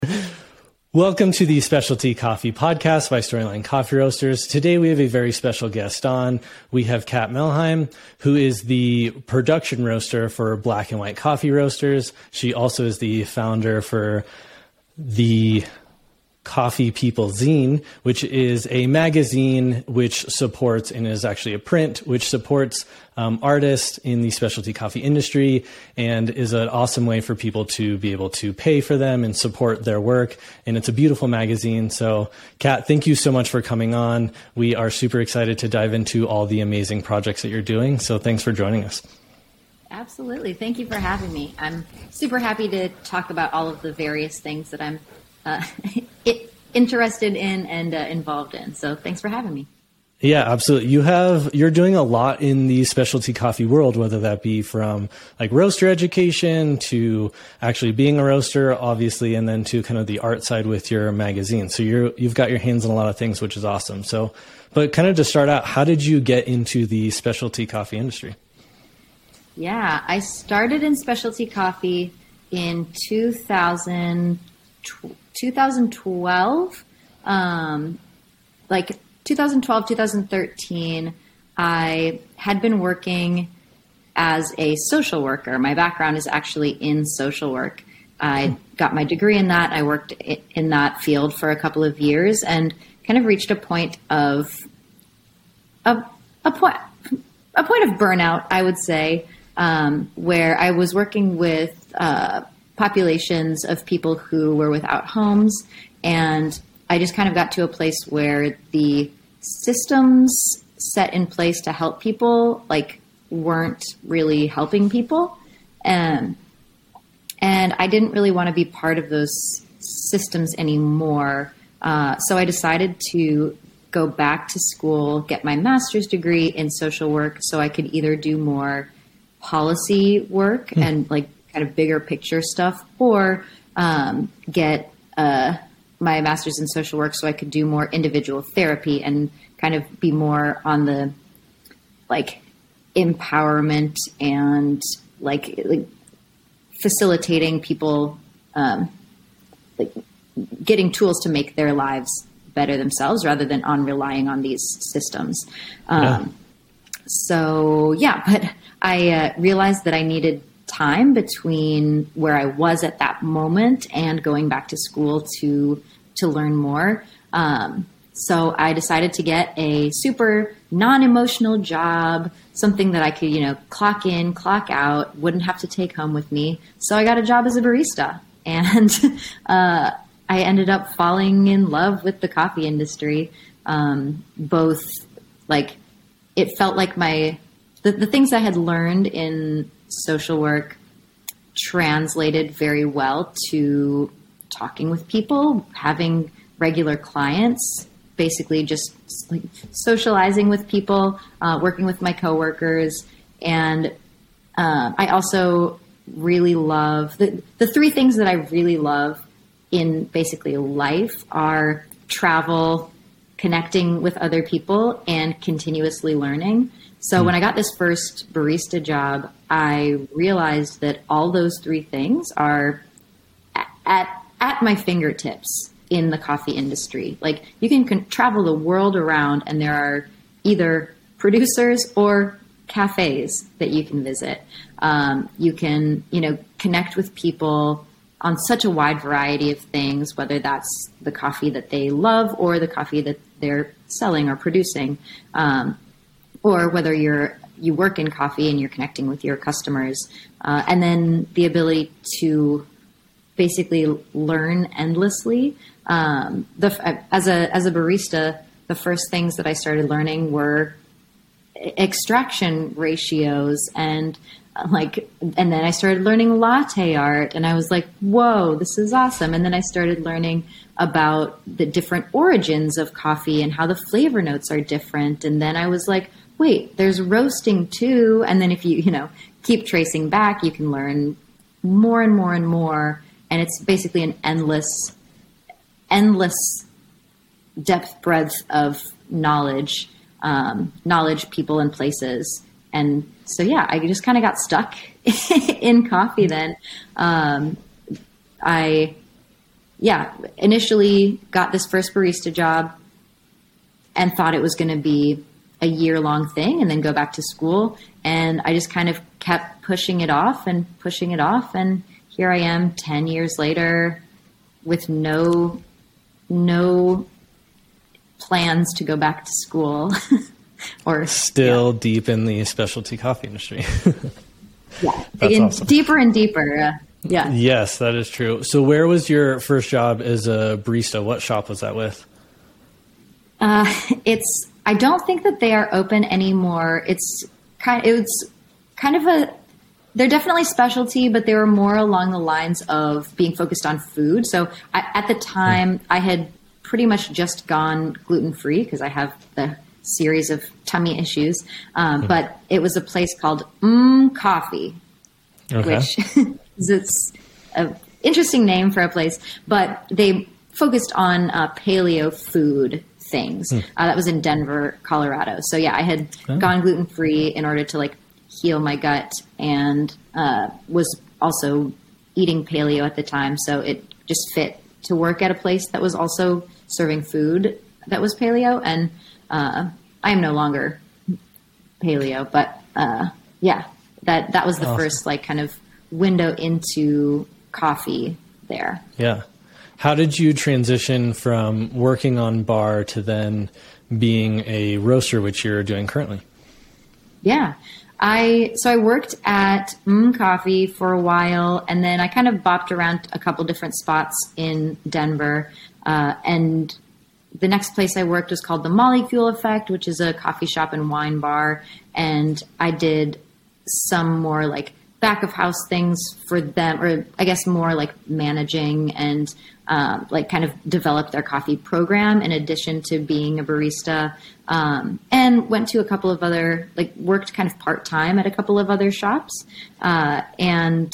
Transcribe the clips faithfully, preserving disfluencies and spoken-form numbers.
Welcome to the Specialty Coffee Podcast by Storyline Coffee Roasters. Today we have a very special guest on. We have Kat Melheim, who is the production roaster for Black and White Coffee Roasters. She also is the founder for the Coffee People Zine, which is a magazine which supports, and is actually a print, which supports um, artists in the specialty coffee industry, and is an awesome way for people to be able to pay for them and support their work. And it's a beautiful magazine. So, Kat, thank you so much for coming on. We are super excited to dive into all the amazing projects that you're doing. So thanks for joining us. Absolutely. Thank you for having me. I'm super happy to talk about all of the various things that I'm Uh, it, interested in and uh, involved in. So thanks for having me. Yeah, absolutely. You have, you're doing a lot in the specialty coffee world, whether that be from like roaster education to actually being a roaster, obviously, and then to kind of the art side with your magazine. So you're, you've got your hands in a lot of things, which is awesome. So, but kind of to start out, how did you get into the specialty coffee industry? Yeah, I started in specialty coffee in two thousand, twenty twelve, um, like twenty twelve, twenty thirteen, I had been working as a social worker. My background is actually in social work. I got my degree in that. I worked in that field for a couple of years and kind of reached a point of a, a point, a point of burnout, I would say, um, where I was working with, uh, populations of people who were without homes. And I just kind of got to a place where the systems set in place to help people, like, weren't really helping people. Um, and I didn't really want to be part of those systems anymore. Uh, so I decided to go back to school, get my master's degree in social work so I could either do more policy work mm. and like kind of bigger picture stuff, or um, get uh, my master's in social work so I could do more individual therapy and kind of be more on the like empowerment and like, like facilitating people, um, like getting tools to make their lives better themselves rather than on relying on these systems. Um, yeah. So yeah, but I uh, realized that I needed time between where I was at that moment and going back to school to to learn more. Um, so I decided to get a super non-emotional job, something that I could, you know, clock in, clock out, wouldn't have to take home with me. So I got a job as a barista, and uh, I ended up falling in love with the coffee industry. Um, both, like, it felt like my the, the things I had learned in social work translated very well to talking with people, having regular clients, basically just like socializing with people, uh, working with my coworkers. And uh, I also really love the, the three things that I really love in basically life are travel, connecting with other people, and continuously learning. So when I got this first barista job, I realized that all those three things are at at my fingertips in the coffee industry. Like, you can, can travel the world around, and there are either producers or cafes that you can visit. Um, you can, you know, connect with people on such a wide variety of things, whether that's the coffee that they love or the coffee that they're selling or producing. Um, or whether you're you work in coffee and you're connecting with your customers, uh, and then the ability to basically learn endlessly. Um, the as a as a barista, the first things that I started learning were extraction ratios and uh, like, and then I started learning latte art, and I was like, whoa, this is awesome. And then I started learning about the different origins of coffee and how the flavor notes are different. And then I was like, wait, there's roasting too. And then if you, you know, keep tracing back, you can learn more and more and more. And it's basically an endless, endless depth, breadth of knowledge, um, knowledge, people, and places. And so, yeah, I just kind of got stuck in coffee then. Um, I yeah, initially got this first barista job and thought it was going to be a year long thing and then go back to school. And I just kind of kept pushing it off and pushing it off. And here I am ten years later with no, no plans to go back to school or still yeah. deep in the specialty coffee industry. Yeah. That's In, awesome. Deeper and deeper. Uh, yeah. Yes, that is true. So where was your first job as a barista? What shop was that with? Uh, it's, I don't think that they are open anymore. It's kind it was kind of a, they're definitely specialty, but they were more along the lines of being focused on food. So I, at the time mm. I had pretty much just gone gluten-free because I have the series of tummy issues. Um, mm. But it was a place called Mmm Coffee, okay. which is it's an interesting name for a place, but they focused on uh, paleo food things. Hmm. Uh, that was in Denver, Colorado. So yeah, I had oh. gone gluten-free in order to like heal my gut and uh, was also eating paleo at the time. So it just fit to work at a place that was also serving food that was paleo. And uh, I am no longer paleo, but uh, yeah, that, that was the awesome. first like kind of window into coffee there. Yeah. How did you transition from working on bar to then being a roaster, which you're doing currently? Yeah, I so I worked at Mmm Coffee for a while, and then I kind of bopped around a couple different spots in Denver. Uh, and the next place I worked was called the Molecule Effect, which is a coffee shop and wine bar. And I did some more like back of house things for them, or I guess more like managing and um, like kind of develop their coffee program in addition to being a barista, um, and went to a couple of other, like worked kind of part-time at a couple of other shops. Uh, and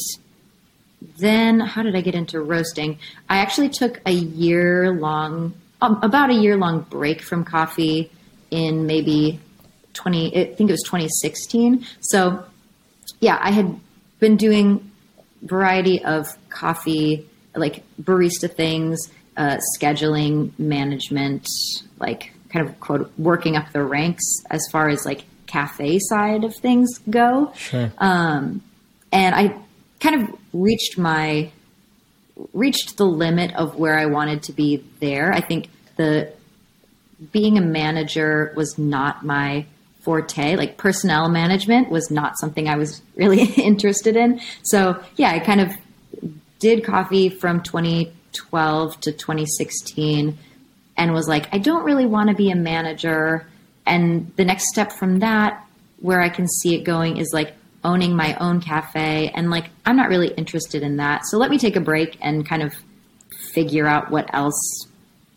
then how did I get into roasting? I actually took a year long, um, about a year long break from coffee in maybe twenty, I think it was twenty sixteen. So yeah, I had been doing variety of coffee, like barista things, uh, scheduling, management, like kind of quote, working up the ranks as far as like cafe side of things go. Sure. Um, and I kind of reached my, reached the limit of where I wanted to be there. I think the, being a manager was not my forte. Like personnel management was not something I was really interested in. So yeah, I kind of did coffee from twenty twelve to twenty sixteen and was like, I don't really want to be a manager. And the next step from that, where I can see it going, is like owning my own cafe. And like, I'm not really interested in that. So let me take a break and kind of figure out what else,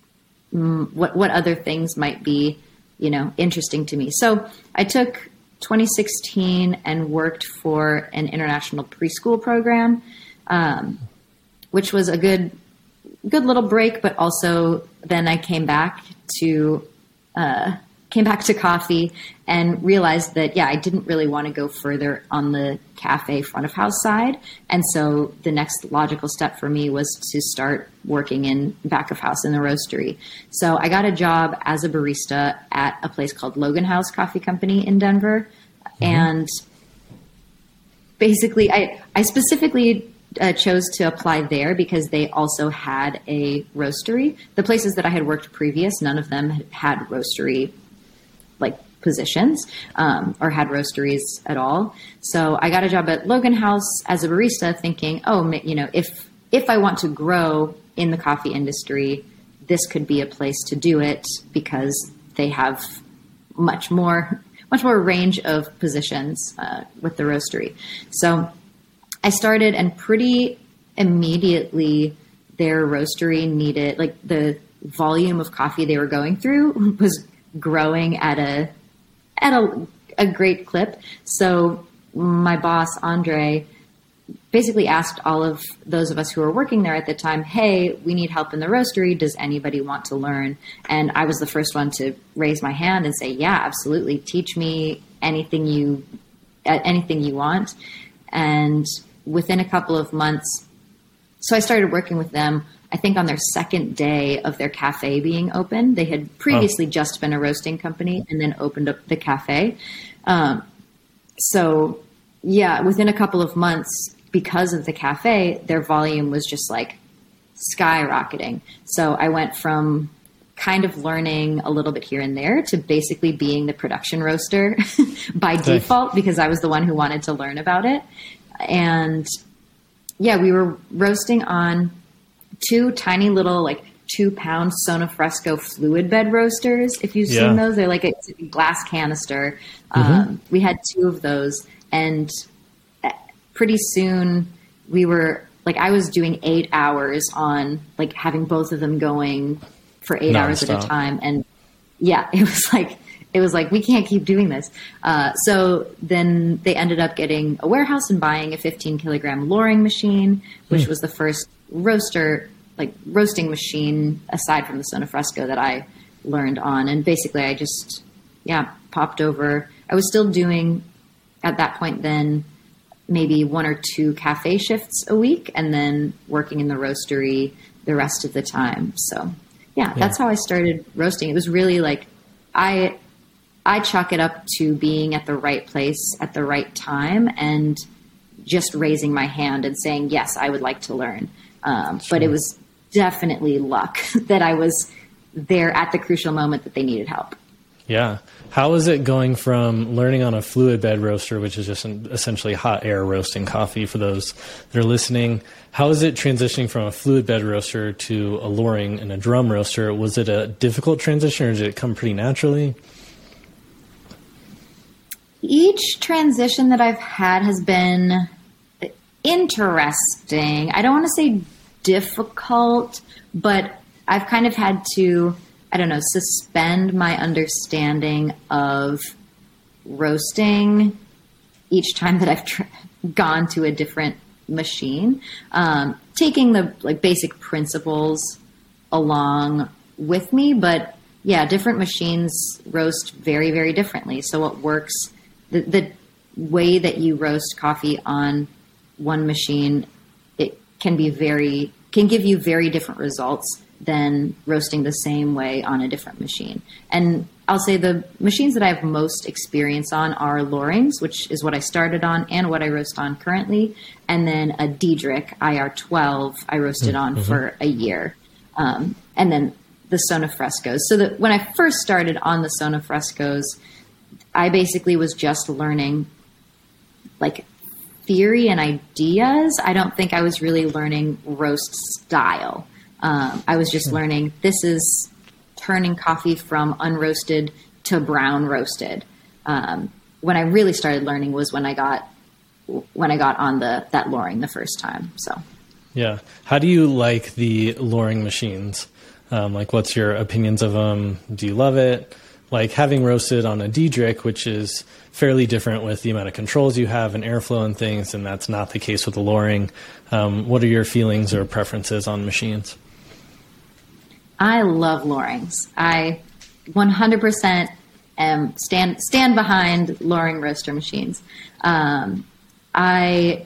what, what other things might be, you know, interesting to me. So I took twenty sixteen and worked for an international preschool program, um, which was a good, good little break. But also then I came back to, uh, came back to coffee and realized that, yeah, I didn't really want to go further on the cafe front of house side. And so the next logical step for me was to start working in back of house in the roastery. So I got a job as a barista at a place called Logan House Coffee Company in Denver. Mm-hmm. And basically I, I specifically uh, chose to apply there because they also had a roastery. The places that I had worked previous, none of them had, had roastery like positions, um, or had roasteries at all. So I got a job at Logan House as a barista thinking, oh, you know, if, if I want to grow in the coffee industry, this could be a place to do it because they have much more, much more range of positions, uh, with the roastery. So I started, and pretty immediately their roastery needed, like the volume of coffee they were going through was growing at a at a, a great clip. So my boss, Andre, basically asked all of those of us who were working there at the time, hey, we need help in the roastery. Does anybody want to learn? And I was the first one to raise my hand and say, yeah, absolutely. Teach me anything you anything you want. And within a couple of months, so I started working with them I think on their second day of their cafe being open. They had previously oh. just been a roasting company and then opened up the cafe. Um, so yeah, within a couple of months, because of the cafe, their volume was just like skyrocketing. So I went from kind of learning a little bit here and there to basically being the production roaster by Thanks. default, because I was the one who wanted to learn about it. And yeah, we were roasting on two tiny little, like two pound Sonafresco fluid bed roasters. If you've yeah. seen those, they're like a glass canister. Mm-hmm. Um, we had two of those, and pretty soon we were like, I was doing eight hours on like having both of them going for eight Non-stop. hours at a time. And yeah, it was like, it was like, we can't keep doing this. Uh, so then they ended up getting a warehouse and buying a fifteen kilogram Loring machine, which mm. was the first roaster, like roasting machine aside from the Sonafresco that I learned on. And basically I just, yeah, popped over. I was still doing at that point then maybe one or two cafe shifts a week and then working in the roastery the rest of the time. So yeah, yeah. that's how I started roasting. It was really like, I, I chalk it up to being at the right place at the right time and just raising my hand and saying, yes, I would like to learn. Um, sure. But it was definitely luck that I was there at the crucial moment that they needed help. Yeah. How is it going from learning on a fluid bed roaster, which is just an, essentially hot air roasting coffee for those that are listening? How is it transitioning from a fluid bed roaster to a Loring and a drum roaster? Was it a difficult transition or did it come pretty naturally? Each transition that I've had has been interesting. I don't want to say difficult, but I've kind of had to, I don't know, suspend my understanding of roasting each time that I've tr- gone to a different machine. Um, taking the like basic principles along with me, but yeah, different machines roast very, very differently. So what works, the, the way that you roast coffee on one machine, it can be very, can give you very different results than roasting the same way on a different machine. And I'll say the machines that I have most experience on are Lorings, which is what I started on and what I roast on currently. And then a Diedrich I R twelve I roasted on mm-hmm. for a year. Um, and then the Sonafrescos. So that when I first started on the Sonafrescos, I basically was just learning like theory and ideas. I don't think I was really learning roast style. Um, I was just learning this is turning coffee from unroasted to brown roasted. Um, when I really started learning was when I got when I got on the that Loring the first time. So yeah, how do you like the Loring machines? Um, like, what's your opinions of them? Do you love it? Like having roasted on a Diedrich, which is fairly different with the amount of controls you have and airflow and things, and that's not the case with the Loring. Um, what are your feelings or preferences on machines? I love Lorings. I one hundred percent am stand stand behind Loring roaster machines. Um, I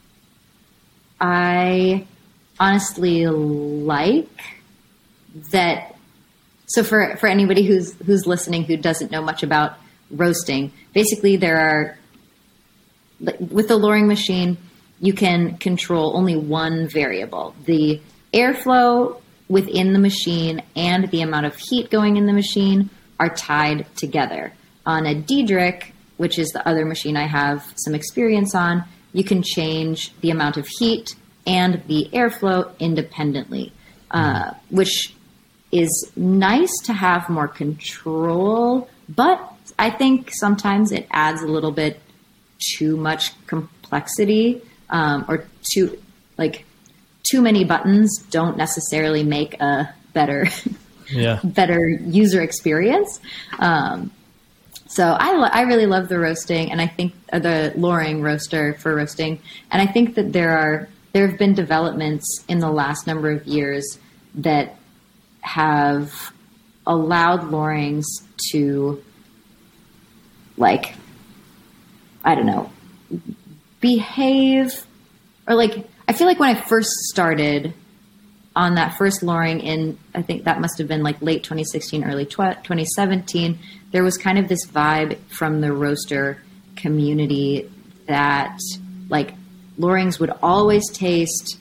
I honestly like that. So for, for anybody who's who's listening who doesn't know much about roasting, basically there are, with the Loring machine, you can control only one variable. The airflow within the machine and the amount of heat going in the machine are tied together. On a Diedrich, which is the other machine I have some experience on, you can change the amount of heat and the airflow independently, uh, which is nice to have more control, but I think sometimes it adds a little bit too much complexity, um, or too, like, too many buttons don't necessarily make a better, yeah. better user experience. Um, so I, lo- I really love the roasting, and I think uh, the Loring roaster for roasting. And I think that there are, there have been developments in the last number of years that have allowed Lorings to, like, I don't know, behave, or like, I feel like when I first started, on that first Loring in, I think that must have been like late twenty sixteen, early twenty seventeen, there was kind of this vibe from the roaster community that like Lorings would always taste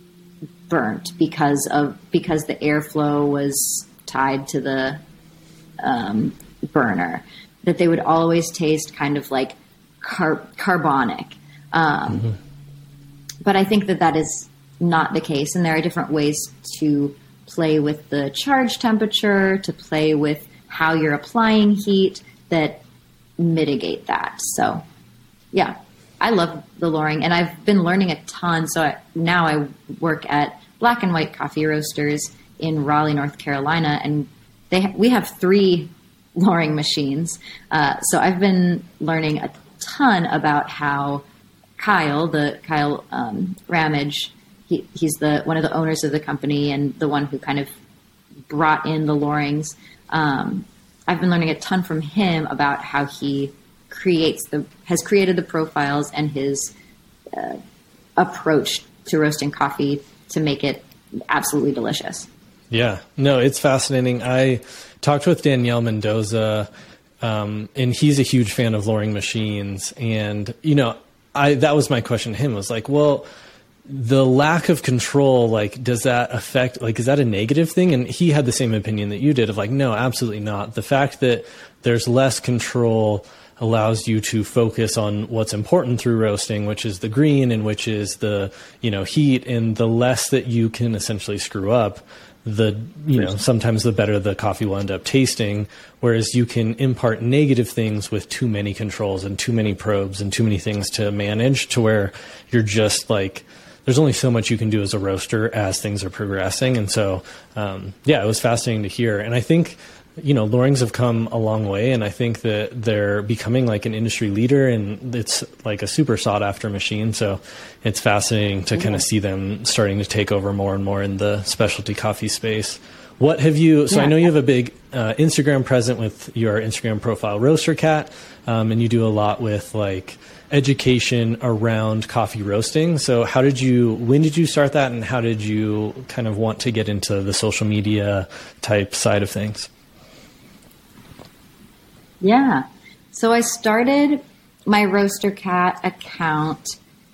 burnt because of, because the airflow was tied to the um, burner, that they would always taste kind of like car- carbonic. Um, mm-hmm. But I think that that is not the case. And there are different ways to play with the charge temperature, to play with how you're applying heat that mitigate that. So yeah, I love the Loring, and I've been learning a ton. So I, now I work at Black and White Coffee Roasters in Raleigh, North Carolina, and they ha- we have three Loring machines. Uh, so I've been learning a ton about how Kyle, the Kyle um, Ramage, he, he's the one of the owners of the company and the one who kind of brought in the Lorings. Um, I've been learning a ton from him about how he creates the has created the profiles and his uh, approach to roasting coffee to make it absolutely delicious. Yeah, no, it's fascinating. I talked with Danielle Mendoza, um, and he's a huge fan of Loring machines. And, you know, I that was my question to him, was like, well, the lack of control, like, does that affect, like, is that a negative thing? And he had the same opinion that you did of like, no, absolutely not. The fact that there's less control allows you to focus on what's important through roasting, which is the green and which is the, you know, heat, and the less that you can essentially screw up, the, you know, sometimes the better the coffee will end up tasting. Whereas you can impart negative things with too many controls and too many probes and too many things to manage, to where you're just like, there's only so much you can do as a roaster as things are progressing. And so, um, yeah, it was fascinating to hear. And I think, you know, Lorings have come a long way, and I think that they're becoming like an industry leader, and it's like a super sought after machine. So it's fascinating to kind of see them starting to take over more and more in the specialty coffee space. What have you, so yeah. I know you have a big uh, Instagram present with your Instagram profile, Roaster Cat, um, and you do a lot with like education around coffee roasting. So how did you, when did you start that, and how did you kind of want to get into the social media type side of things? Yeah. So I started my Roaster Cat account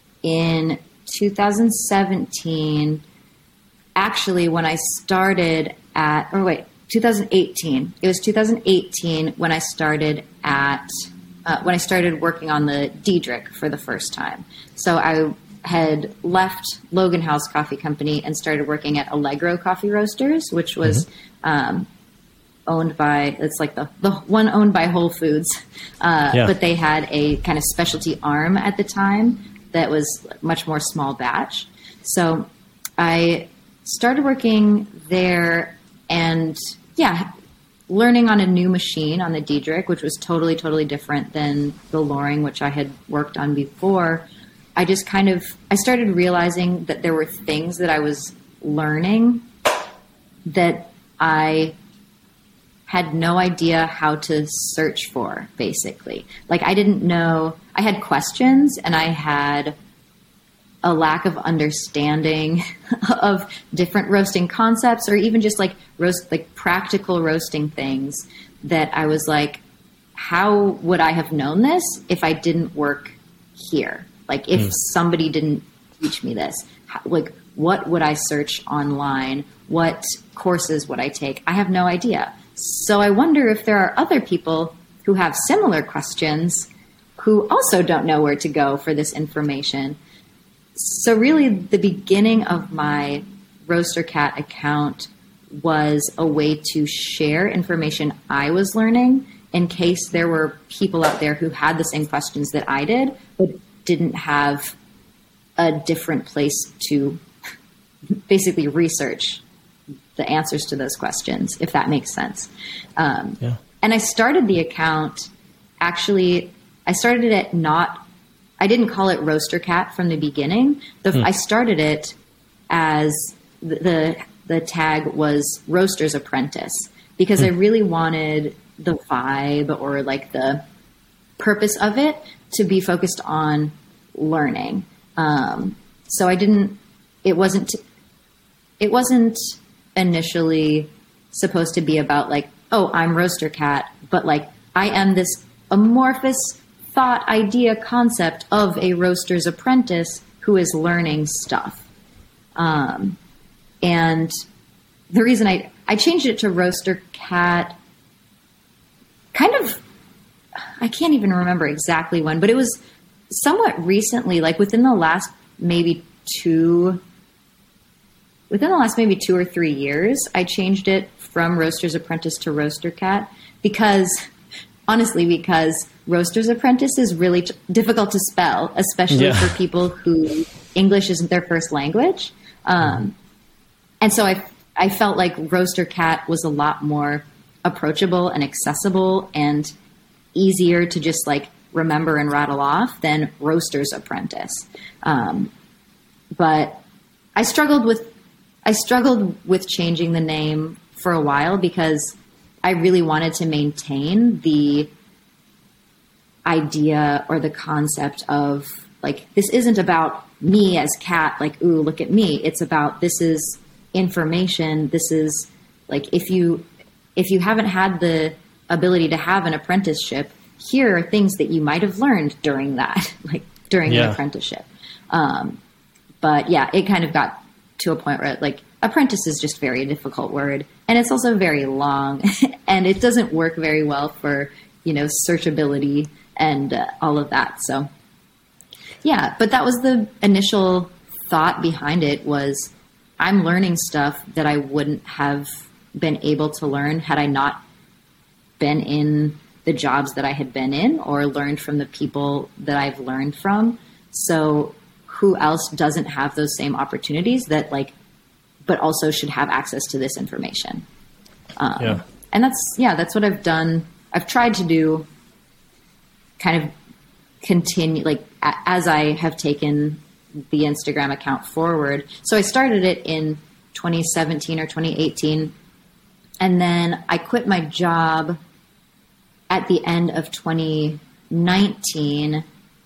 in two thousand seventeen. Actually, when I started at, or wait, two thousand eighteen. It was two thousand eighteen when I started at, uh, when I started working on the Diedrich for the first time. So I had left Logan House Coffee Company and started working at Allegro Coffee Roasters, which was, mm-hmm. um, owned by, it's like the, the one owned by Whole Foods. Uh, yeah. But they had a kind of specialty arm at the time that was much more small batch. So I started working there and yeah, learning on a new machine on the Diedrich, which was totally, totally different than the Loring, which I had worked on before. I just kind of, I started realizing that there were things that I was learning that I had no idea how to search for, basically. Like I didn't know, I had questions and I had a lack of understanding of different roasting concepts, or even just like roast, like practical roasting things that I was like, how would I have known this if I didn't work here? Like if mm. somebody didn't teach me this, how, like what would I search online? What courses would I take? I have no idea. So I wonder if there are other people who have similar questions who also don't know where to go for this information. So really the beginning of my Roaster Cat account was a way to share information I was learning in case there were people out there who had the same questions that I did, but didn't have a different place to basically research the answers to those questions, if that makes sense. Um, yeah. And I started the account, actually, I started it not, I didn't call it Roaster Cat from the beginning. The, mm. I started it as the, the, the tag was Roaster's Apprentice, because mm. I really wanted the vibe or like the purpose of it to be focused on learning. Um, so I didn't, it wasn't, it wasn't initially supposed to be about like, oh, I'm Roaster Cat, but like I am this amorphous thought, idea, concept of a roaster's apprentice who is learning stuff. Um, and the reason I, I changed it to Roaster Cat kind of, I can't even remember exactly when, but it was somewhat recently, like within the last maybe two, within the last maybe two or three years, I changed it from Roaster's Apprentice to Roaster Cat because, honestly, because Roaster's Apprentice is really t- difficult to spell, especially yeah. for people who English isn't their first language. Um, and so I, I felt like Roaster Cat was a lot more approachable and accessible and easier to just like remember and rattle off than Roaster's Apprentice. Um, but I struggled with, I struggled with changing the name for a while because I really wanted to maintain the idea or the concept of like, this isn't about me as Cat, like, ooh, look at me. It's about, this is information. This is like, if you, if you haven't had the ability to have an apprenticeship, here are things that you might have learned during that, like during yeah. an apprenticeship. Um, but yeah, it kind of got to a point where like apprentice is just very difficult word. And it's also very long and it doesn't work very well for, you know, searchability and uh, all of that. So yeah, but that was the initial thought behind it was I'm learning stuff that I wouldn't have been able to learn had I not been in the jobs that I had been in or learned from the people that I've learned from. So who else doesn't have those same opportunities that like, but also should have access to this information. Um, yeah. And that's, yeah, that's what I've done. I've tried to do kind of continue, like a, as I have taken the Instagram account forward. So I started it in twenty seventeen or twenty eighteen. And then I quit my job at the end of twenty nineteen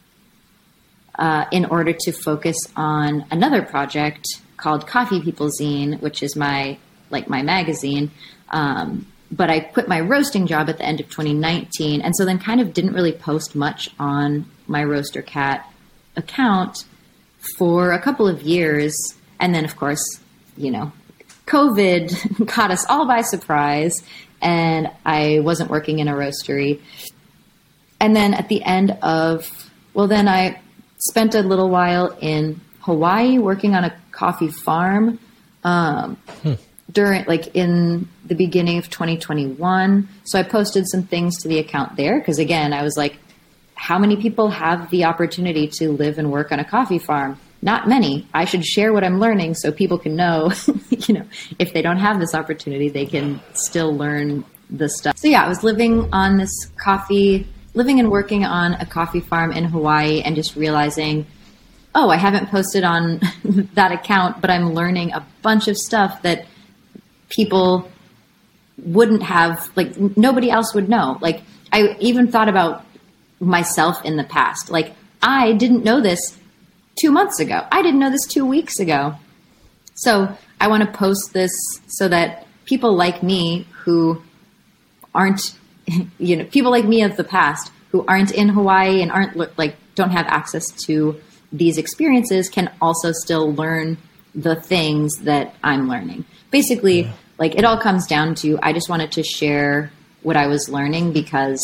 uh, in order to focus on another project called Coffee People Zine, which is my like my magazine. Um, but I quit my roasting job at the end of twenty nineteen, and so then kind of didn't really post much on my Roaster Cat account for a couple of years. And then, of course, you know, COVID caught us all by surprise, and I wasn't working in a roastery. And then at the end of, well, then I spent a little while in Hawaii working on a coffee farm um, hmm. during, like, in the beginning of twenty twenty-one. So I posted some things to the account there because, again, I was like, how many people have the opportunity to live and work on a coffee farm? Not many. I should share what I'm learning so people can know, you know, if they don't have this opportunity, they can still learn the stuff. So yeah, I was living on this coffee, living and working on a coffee farm in Hawaii and just realizing, oh, I haven't posted on that account, but I'm learning a bunch of stuff that people wouldn't have, like nobody else would know. Like I even thought about myself in the past. Like I didn't know this two months ago. I didn't know this two weeks ago. So I want to post this so that people like me who aren't, you know, people like me of the past who aren't in Hawaii and aren't like, don't have access to these experiences can also still learn the things that I'm learning. Basically, yeah. like it all comes down to, I just wanted to share what I was learning because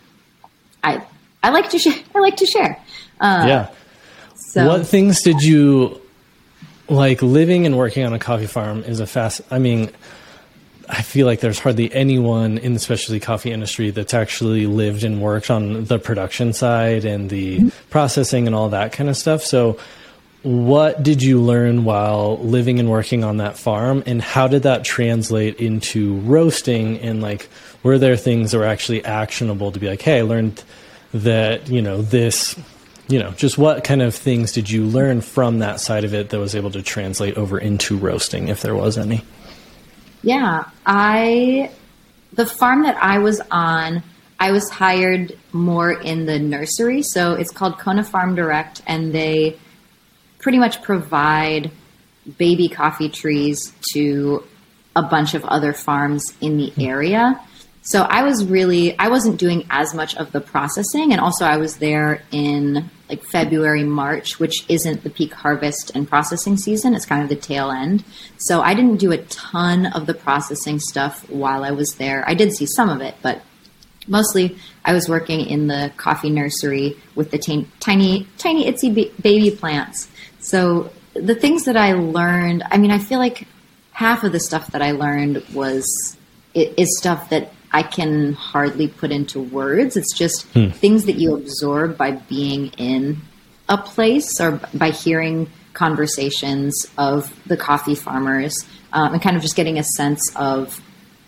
I, I like to share. I like to share. Uh, yeah. So. What things did you like living and working on a coffee farm is a fast, I mean, I feel like there's hardly anyone in the specialty coffee industry that's actually lived and worked on the production side and the mm-hmm. processing and all that kind of stuff. So what did you learn while living and working on that farm, and how did that translate into roasting? And like, were there things that were actually actionable to be like, hey, I learned that, you know, this, you know, just what kind of things did you learn from that side of it that was able to translate over into roasting, if there was any? Yeah, I, the farm that I was on, I was hired more in the nursery. So it's called Kona Farm Direct, and they pretty much provide baby coffee trees to a bunch of other farms in the area. So I was really, I wasn't doing as much of the processing. And also I was there in like February, March, which isn't the peak harvest and processing season. It's kind of the tail end. So I didn't do a ton of the processing stuff while I was there. I did see some of it, but mostly I was working in the coffee nursery with the t- tiny, tiny itsy b- baby plants. So the things that I learned, I mean, I feel like half of the stuff that I learned was, is stuff that I can hardly put into words. It's just hmm. things that you absorb by being in a place or by hearing conversations of the coffee farmers um, and kind of just getting a sense of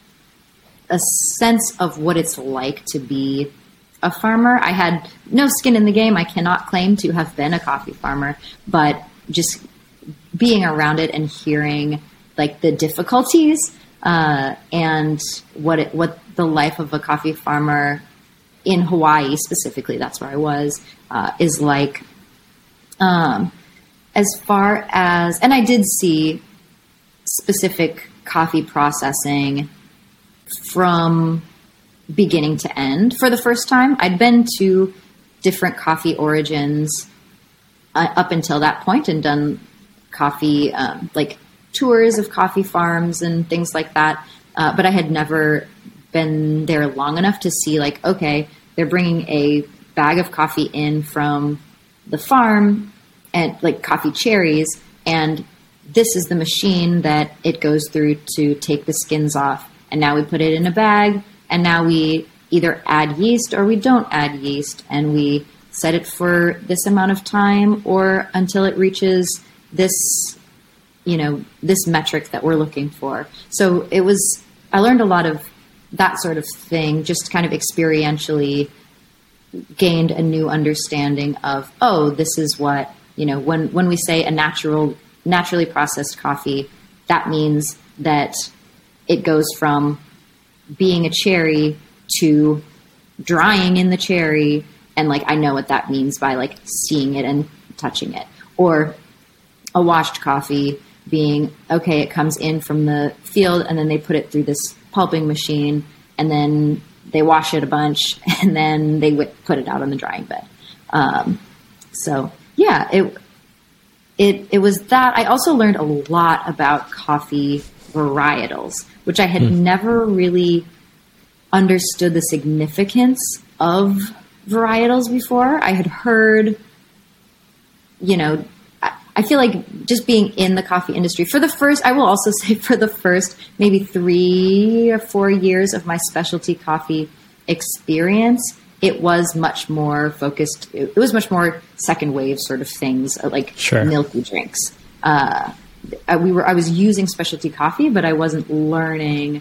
a sense of what it's like to be a farmer. I had no skin in the game. I cannot claim to have been a coffee farmer, but just being around it and hearing like the difficulties uh, and what it, what the life of a coffee farmer in Hawaii specifically, that's where I was, uh, is like. Um, as far as, and I did see specific coffee processing from beginning to end for the first time. I'd been to different coffee origins uh, up until that point and done coffee, um, like tours of coffee farms and things like that. Uh, but I had never been there long enough to see like, okay, they're bringing a bag of coffee in from the farm and like coffee cherries. And this is the machine that it goes through to take the skins off. And now we put it in a bag and now we either add yeast or we don't add yeast and we set it for this amount of time or until it reaches this, you know, this metric that we're looking for. So it was, I learned a lot of that sort of thing, just kind of experientially gained a new understanding of, oh, this is what, you know, when, when we say a natural, naturally processed coffee, that means that it goes from being a cherry to drying in the cherry. And like, I know what that means by like seeing it and touching it. Or a washed coffee being, okay, it comes in from the field and then they put it through this pulping machine and then they wash it a bunch and then they w- put it out on the drying bed. Um, so yeah, it, it, it was that. I also learned a lot about coffee varietals, which I had mm. never really understood the significance of varietals before. I had heard, you know, I feel like just being in the coffee industry for the first, I will also say for the first maybe three or four years of my specialty coffee experience, it was much more focused. It was much more second wave sort of things, like sure. milky drinks. Uh, we were, I was using specialty coffee, but I wasn't learning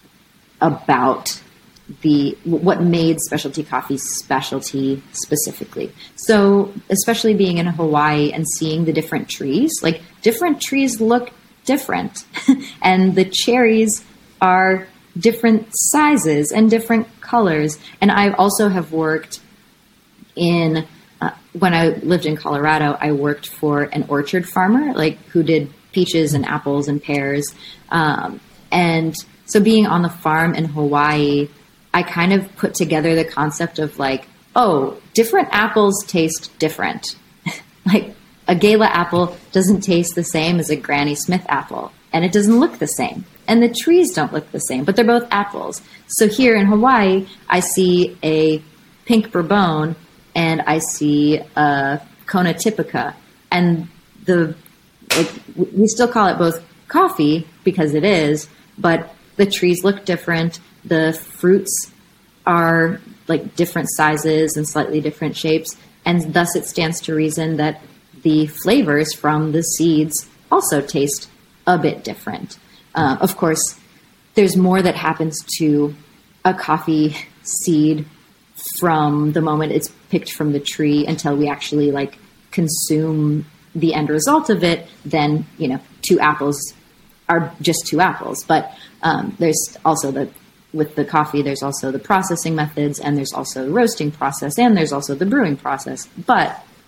about the what made specialty coffee specialty specifically. So especially being in Hawaii and seeing the different trees, like different trees look different and the cherries are different sizes and different colors. And I also have worked in, uh, when I lived in Colorado, I worked for an orchard farmer, like who did peaches and apples and pears. Um, and so being on the farm in Hawaii, I kind of put together the concept of like, oh, different apples taste different. Like a Gala apple doesn't taste the same as a Granny Smith apple, and it doesn't look the same. And the trees don't look the same, but they're both apples. So here in Hawaii, I see a pink Bourbon and I see a Kona Typica. And the like, we still call it both coffee because it is, but the trees look different. The fruits are like different sizes and slightly different shapes. And thus it stands to reason that the flavors from the seeds also taste a bit different. Uh, of course, there's more that happens to a coffee seed from the moment it's picked from the tree until we actually like consume the end result of it than, you know, two apples are just two apples. But um, there's also the, with the coffee, there's also the processing methods and there's also the roasting process and there's also the brewing process. But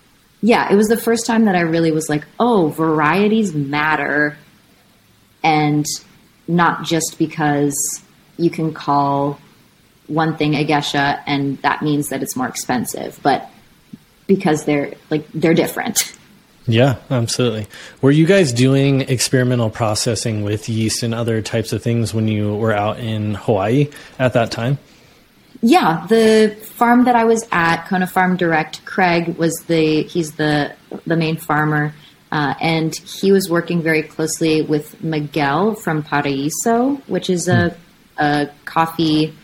yeah, it was the first time that I really was like, oh, varieties matter. And not just because you can call one thing a geisha and that means that it's more expensive, but because they're like, they're different. Yeah, absolutely. Were you guys doing experimental processing with yeast and other types of things when you were out in Hawaii at that time? Yeah, the farm that I was at, Kona Farm Direct, Craig was the, he's the, the main farmer. Uh, and he was working very closely with Miguel from Paraíso, which is a, a coffee.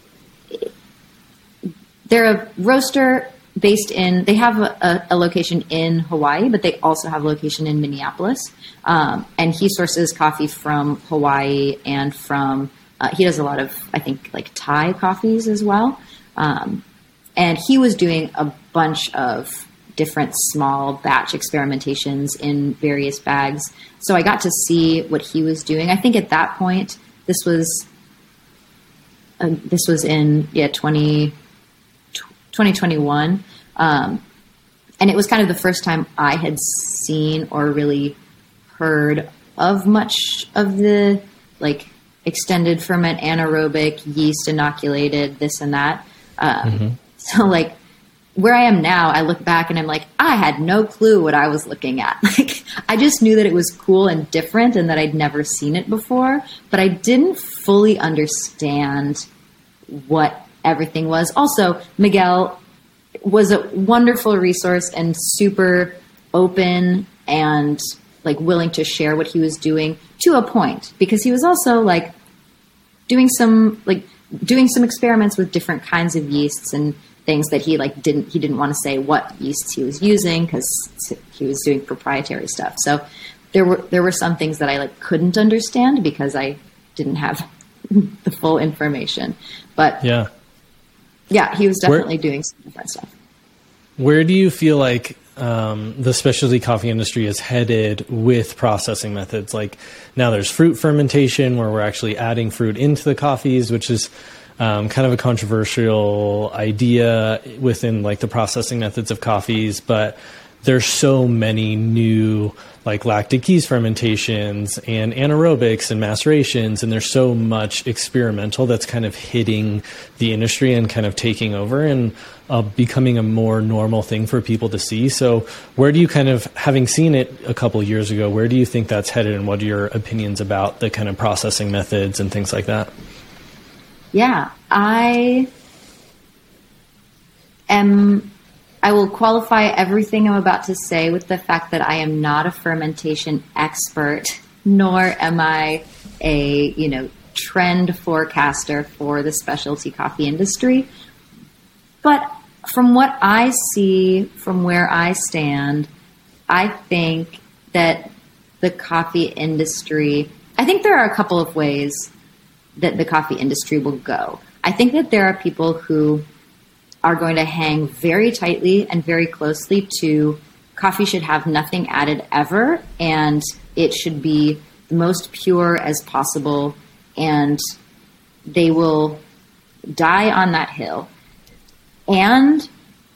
They're a roaster based in, they have a, a location in Hawaii, but they also have a location in Minneapolis. Um, and he sources coffee from Hawaii and from, uh, he does a lot of, I think, like Thai coffees as well. Um, and he was doing a bunch of different small batch experimentations in various bags. So I got to see what he was doing. I think at that point, this was, uh, this was in, yeah, twenty twenty-one. Um, and it was kind of the first time I had seen or really heard of much of the like extended ferment, anaerobic, yeast inoculated, this and that. Um, mm-hmm. So like where I am now, I look back and I'm like, I had no clue what I was looking at. Like I just knew that it was cool and different and that I'd never seen it before, but I didn't fully understand what everything was. Also, Miguel was a wonderful resource and super open and like willing to share what he was doing to a point, because he was also like doing some like doing some experiments with different kinds of yeasts and things that he like didn't he didn't want to say what yeasts he was using because he was doing proprietary stuff. So there were there were some things that I like couldn't understand because I didn't have the full information. But yeah. Yeah, he was definitely where, doing some different stuff. Where do you feel like um, the specialty coffee industry is headed with processing methods? Like now there's fruit fermentation where we're actually adding fruit into the coffees, which is um, kind of a controversial idea within like the processing methods of coffees. But there's so many new like lactic yeast fermentations and anaerobics and macerations. And there's so much experimental that's kind of hitting the industry and kind of taking over and uh, becoming a more normal thing for people to see. So where do you kind of, having seen it a couple of years ago, where do you think that's headed and what are your opinions about the kind of processing methods and things like that? Yeah, I am... I will qualify everything I'm about to say with the fact that I am not a fermentation expert, nor am I a, you know, trend forecaster for the specialty coffee industry. But from what I see, from where I stand, I think that the coffee industry, I think there are a couple of ways that the coffee industry will go. I think that there are people who are going to hang very tightly and very closely to coffee should have nothing added ever, and it should be the most pure as possible, and they will die on that hill. And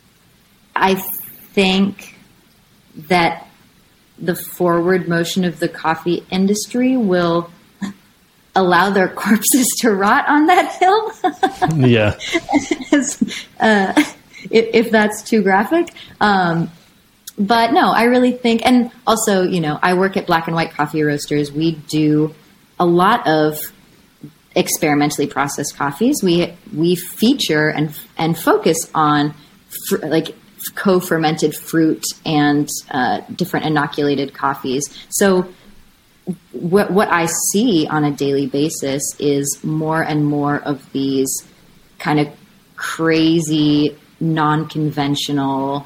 I think that the forward motion of the coffee industry will allow their corpses to rot on that hill. Yeah. As, uh, if, if that's too graphic. Um, but no, I really think, and also, you know, I work at Black and White Coffee Roasters. We do a lot of experimentally processed coffees. We, we feature and, and focus on fr- like co-fermented fruit and, uh, different inoculated coffees. So, What, what I see on a daily basis is more and more of these kind of crazy, non-conventional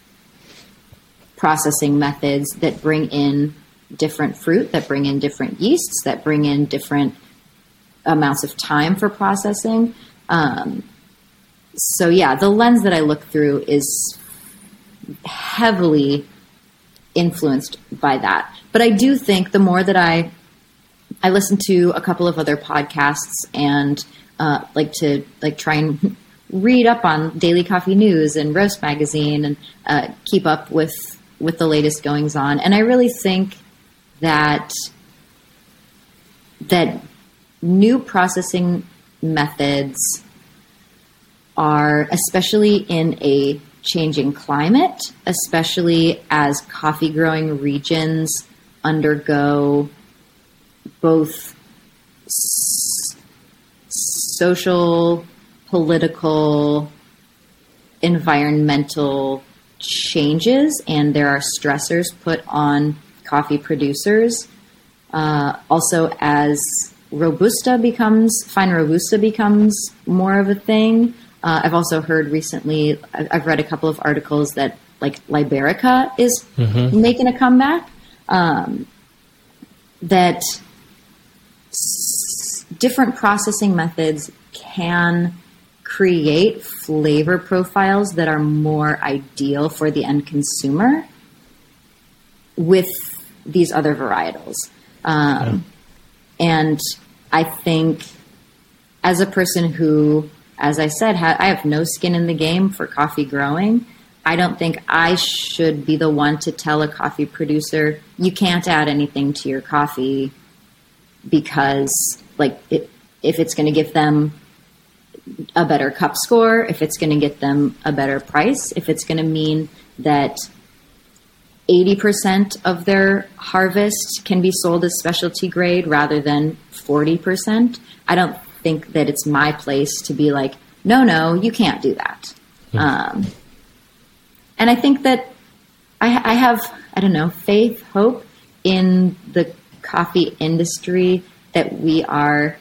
processing methods that bring in different fruit, that bring in different yeasts, that bring in different amounts of time for processing. Um, so yeah, the lens that I look through is heavily influenced by that. But I do think the more that I, I listen to a couple of other podcasts and uh, like to like try and read up on Daily Coffee News and Roast Magazine and uh, keep up with, with the latest goings on. And I really think that that new processing methods are, especially in a changing climate, especially as coffee growing regions undergo both s- social, political, environmental changes, and there are stressors put on coffee producers. Uh, also, as Robusta becomes, fine Robusta becomes more of a thing. Uh, I've also heard recently, I've read a couple of articles that like Liberica is mm-hmm. making a comeback. Um, that s- different processing methods can create flavor profiles that are more ideal for the end consumer with these other varietals. Um, yeah. And I think as a person who, as I said, ha- I have no skin in the game for coffee growing, I don't think I should be the one to tell a coffee producer, you can't add anything to your coffee because, like, it, if it's going to give them a better cup score, if it's going to get them a better price, if it's going to mean that eighty percent of their harvest can be sold as specialty grade rather than forty percent. I don't think that it's my place to be like, no, no, you can't do that. Mm. Um, and I think that I, I have, I don't know, faith, hope in the coffee industry that we are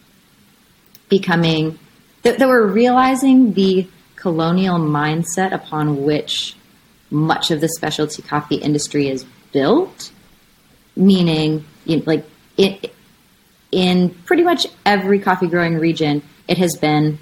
becoming, that, that we're realizing the colonial mindset upon which much of the specialty coffee industry is built, meaning, you know, like it, in pretty much every coffee growing region, it has been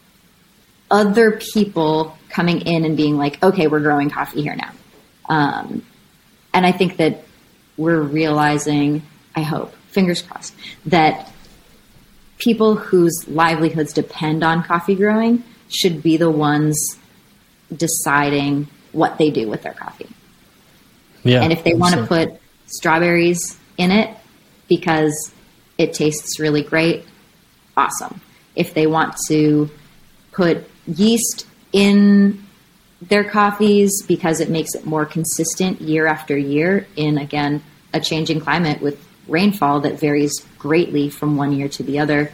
other people coming in and being like, okay, we're growing coffee here now. Um, and I think that we're realizing, I hope, fingers crossed, that people whose livelihoods depend on coffee growing should be the ones deciding what they do with their coffee. Yeah. And if they want to put strawberries in it because it tastes really great, awesome. If they want to put yeast in their coffees because it makes it more consistent year after year in, again, a changing climate with rainfall that varies greatly from one year to the other,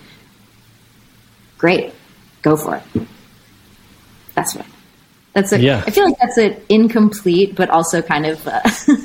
great, go for it. That's what. That's a, yeah. I feel like that's an incomplete, but also kind of uh,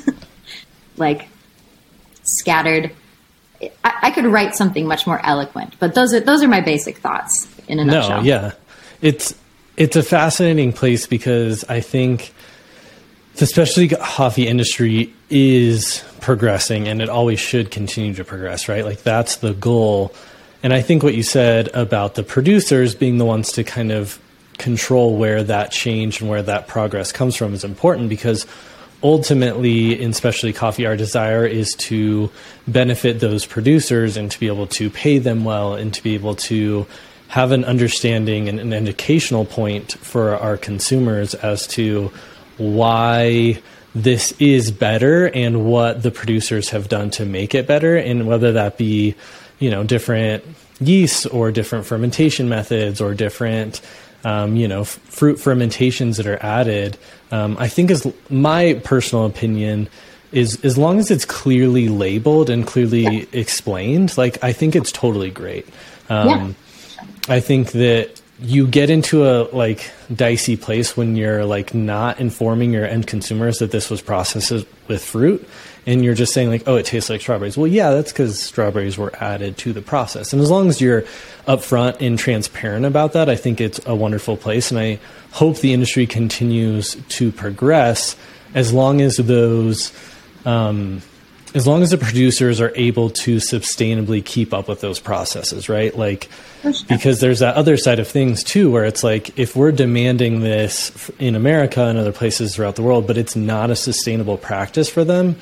like scattered. I, I could write something much more eloquent, but those are those are my basic thoughts in a nutshell. No, yeah, it's it's a fascinating place because I think the specialty coffee industry is progressing, and it always should continue to progress, right? Like that's the goal. And I think what you said about the producers being the ones to kind of control where that change and where that progress comes from is important, because ultimately in specialty coffee, our desire is to benefit those producers and to be able to pay them well and to be able to have an understanding and an educational point for our consumers as to why this is better and what the producers have done to make it better, and whether that be, you know, different yeasts or different fermentation methods or different Um, you know, f- fruit fermentations that are added. Um, I think, as my personal opinion is, as long as it's clearly labeled and clearly yeah. explained, like I think it's totally great. Um, yeah. I think that you get into a like dicey place when you're like not informing your end consumers that this was processed with fruit, and you're just saying like, oh, it tastes like strawberries. Well, yeah, that's because strawberries were added to the process. And as long as you're upfront and transparent about that, I think it's a wonderful place. And I hope the industry continues to progress as long as those, um, as long as the producers are able to sustainably keep up with those processes, right? Like, because there's that other side of things too, where it's like, if we're demanding this in America and other places throughout the world, but it's not a sustainable practice for them,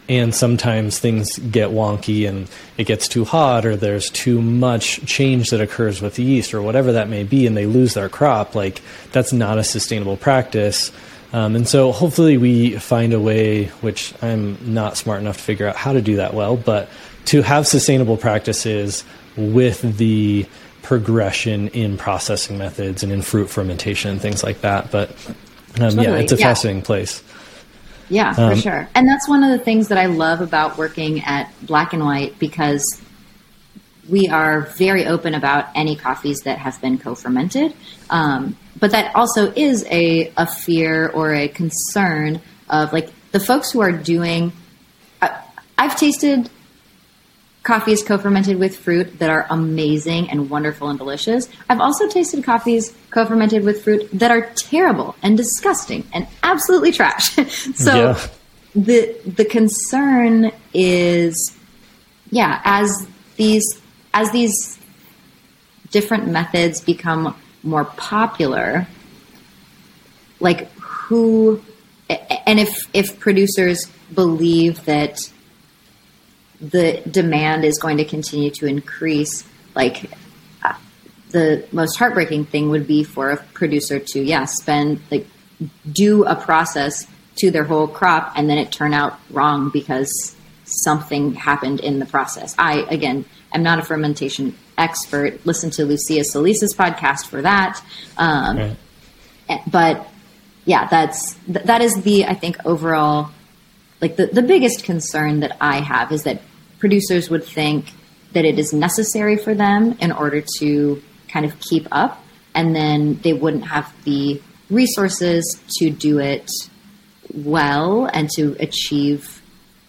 and sometimes things get wonky and it gets too hot, or there's too much change that occurs with the yeast or whatever that may be, and they lose their crop. Like, that's not a sustainable practice. Um, and so hopefully we find a way, which I'm not smart enough to figure out how to do that well, but to have sustainable practices with the progression in processing methods and in fruit fermentation and things like that. But um, totally. yeah, it's a yeah. fascinating place. Yeah, for um, sure. And that's one of the things that I love about working at Black and White, because we are very open about any coffees that have been co-fermented. Um, but that also is a, a fear or a concern of, like, the folks who are doing, I, I've tasted coffees co-fermented with fruit that are amazing and wonderful and delicious. I've also tasted coffees co-fermented with fruit that are terrible and disgusting and absolutely trash. So yeah. the the concern is, yeah, as these as these different methods become more popular, like who, and if if producers believe that the demand is going to continue to increase, like uh, the most heartbreaking thing would be for a producer to, yeah, spend, like, do a process to their whole crop and then it turn out wrong because something happened in the process. I, again, am not a fermentation expert. Listen to Lucia Solis's podcast for that. Um, right. But yeah, that's, that is the, I think, overall, like the, the biggest concern that I have is that producers would think that it is necessary for them in order to kind of keep up, and then they wouldn't have the resources to do it well and to achieve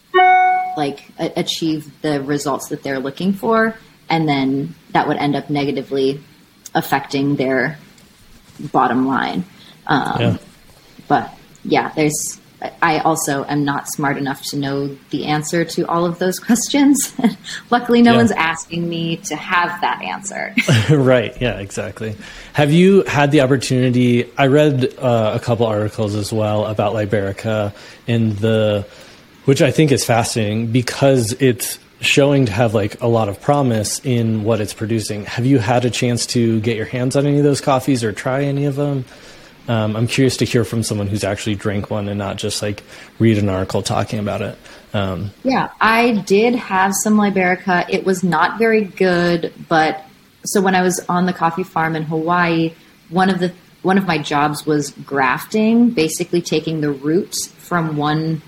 like a- achieve the results that they're looking for. And then that would end up negatively affecting their bottom line. Um, yeah. But yeah, there's, I also am not smart enough to know the answer to all of those questions. Luckily, no yeah. one's asking me to have that answer. Right. Yeah, exactly. Have you had the opportunity? I read uh, a couple articles as well about Liberica, and the, which I think is fascinating because it's showing to have like a lot of promise in what it's producing. Have you had a chance to get your hands on any of those coffees or try any of them? Um, I'm curious to hear from someone who's actually drank one and not just like read an article talking about it. Um, yeah, I did have some Liberica. It was not very good, but so when I was on the coffee farm in Hawaii, one of the one of my jobs was grafting, basically taking the roots from one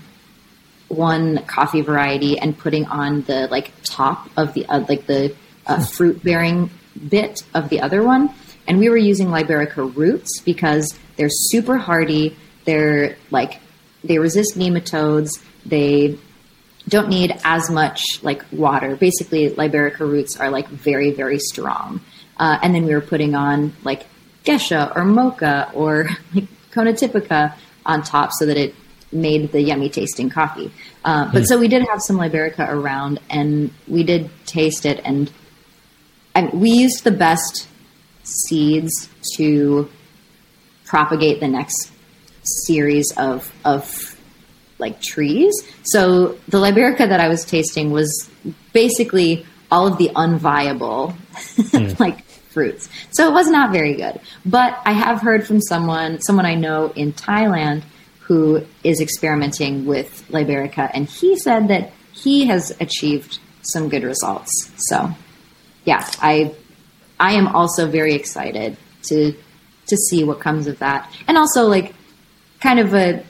one coffee variety and putting on the like top of the uh, like the uh, fruit bearing bit of the other one. And we were using Liberica roots because they're super hardy. They're like, they resist nematodes. They don't need as much like water. Basically, Liberica roots are like very, very strong. Uh, and then we were putting on like Gesha or Mocha or like Kona Typica on top so that it made the yummy tasting coffee. Uh, but mm. so we did have some Liberica around and we did taste it. And, and we used the best seeds to propagate the next series of of like trees. So the Liberica that I was tasting was basically all of the unviable mm. like fruits. So it was not very good. But I have heard from someone, someone I know in Thailand who is experimenting with Liberica, and he said that he has achieved some good results. So yeah, I I am also very excited to to see what comes of that. And also, like, kind of a,